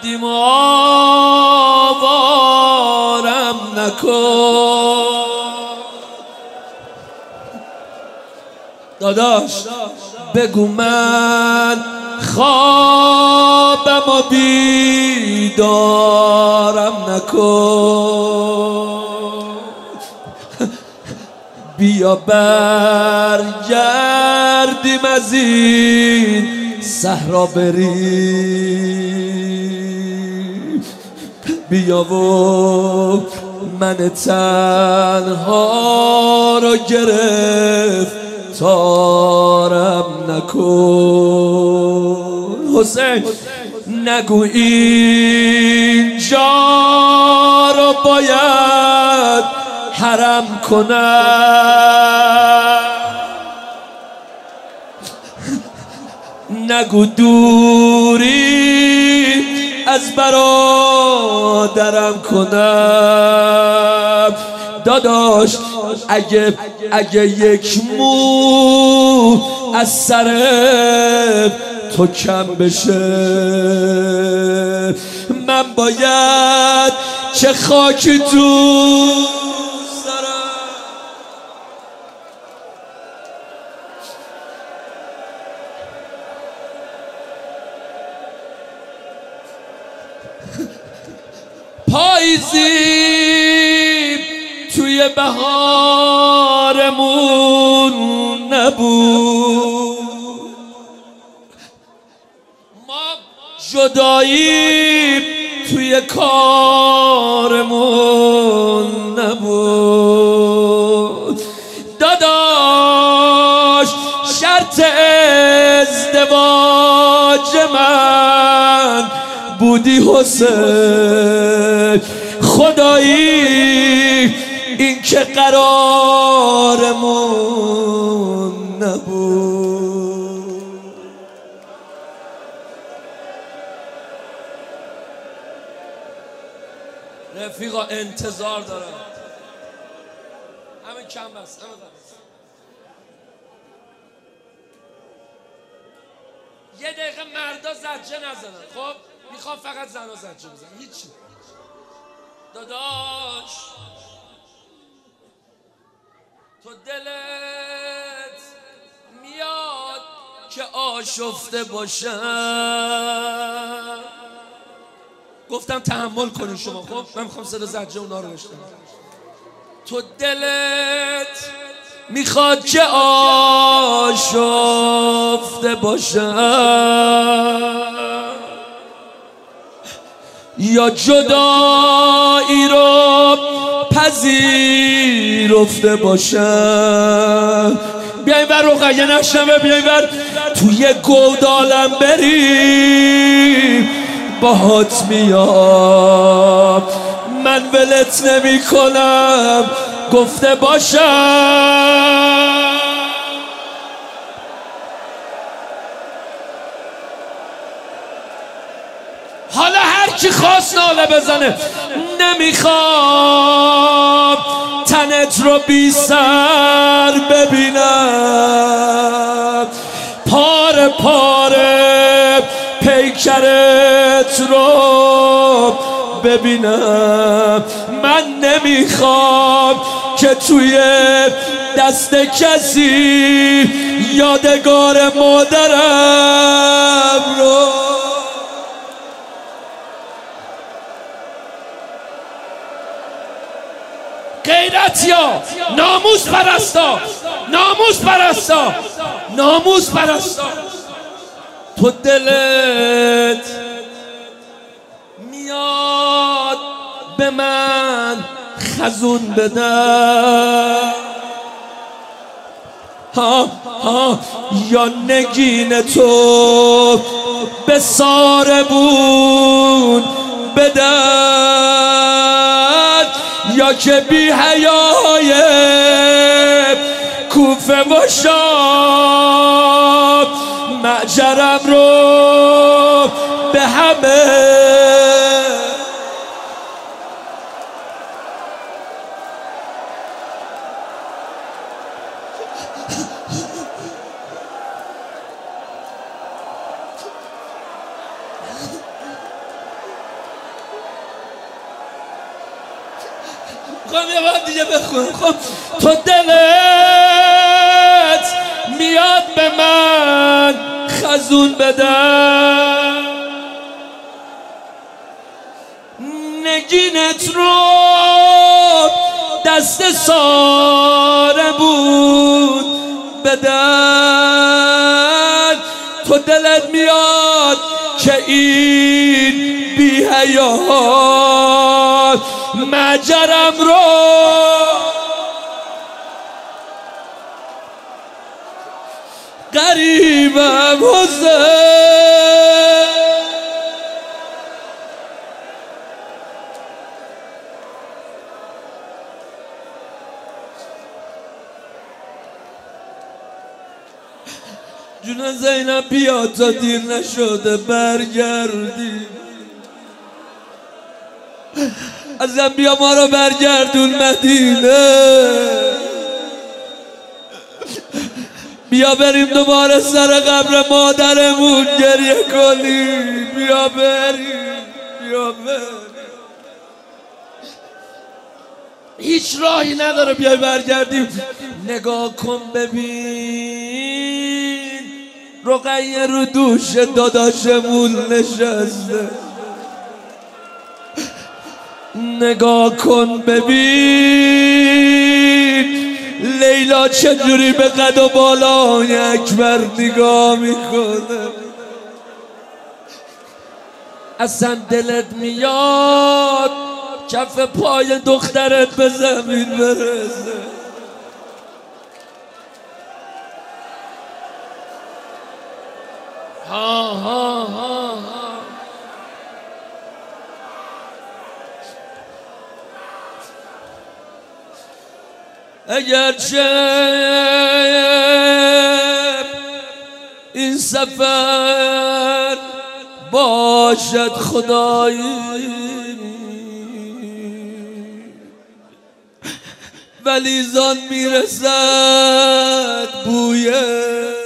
کردیم آوارم نکن. داداش بگو من خوابم و بیدارم نکن. بیا برگردیم از این صحرا بریم. بیا و من تنها رو گرفتارم نکن. حسین نگو اینجا رو باید حرم کنم. نگو دوری از برادرم کنم. داداش اگه یک مو از سر تو کم بشه من باید چه خاکی تو سرم. پاییزی توی بهارمون نبود. ما جدایی توی کارمون نبود. داداش شرط ازدواج من بودی حسین. خدایی این که قرارمون نبود. رفیقا انتظار دارم. همه کم بس. یه دقیقه مردا زجه نزنن. خب میخوام فقط زنا زجه بزنن. هیچی. داداش تو دلت میاد که آشفته باشم. گفتم تحمل کنین شما. خب من میخوام صدا زجه اونا رو بشنوم. تو دلت میخواد که آشفته باشم یا جدایی رو پذیرفته باشم. بیاین بر رقیه نشنوه. بیاین بر توی گودالم بریم باهات میام. من ولت نمی کنم گفته باشم. حالا هر کی خواست ناله بزنه. نمیخوام تنت رو بی سر ببینم. پاره پاره پیکرت رو ببینم. من نمیخوام که توی دست کسی یادگار مادرم رو. غیرتیا، ناموس پرستا، ناموس پرستا، ناموس پرستا. تو دلت میاد به من خزون بدن یا نگین تو به ساربون بدن یا که بی حیای کوفه و شام معجرم رو به همه میخوام یه بار دیگه بخونم. خب تو دلت میاد به من خزون بدم، نگینت رو دست ساره بود بدن. تو دلت میاد که این بی حیات مجرم رو قریبم حسین. جون زینب بیا تا دیر نشده برگردی، ازم بیا ما رو برگردون مدینه، بیا بریم دوباره سر قبر مادرمون گریه کنیم، بیا بریم، بیا بریم. هیچ راهی نداره بیای برگردیم. نگاه کن ببین رقیه رو دوش داداشمون نشسته، نگاه کن ببین لیلا چجوری به قد و بالای اکبر نگاه میکنه. اصلا دلت میاد کف پای دخترت به زمین برسه. ها ها ها ها. اگرچه این سفر باشد خدایی، ولی زان میرسد بویه